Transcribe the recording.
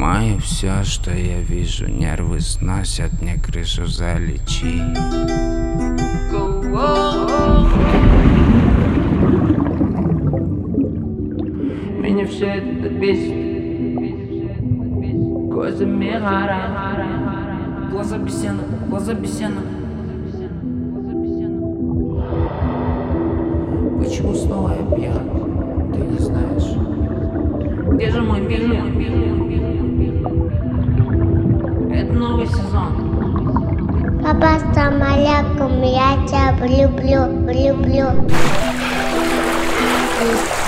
Ломаю все, что я вижу. Нервы сносят, мне крышу залечи. Меня все это бесит. Глазами гора. Глаза бесена, глаза бесена. Почему снова я пьян? Ты не знаешь. Где же мой билет? Это новый сезон. Папа, самоляком, я тебя люблю.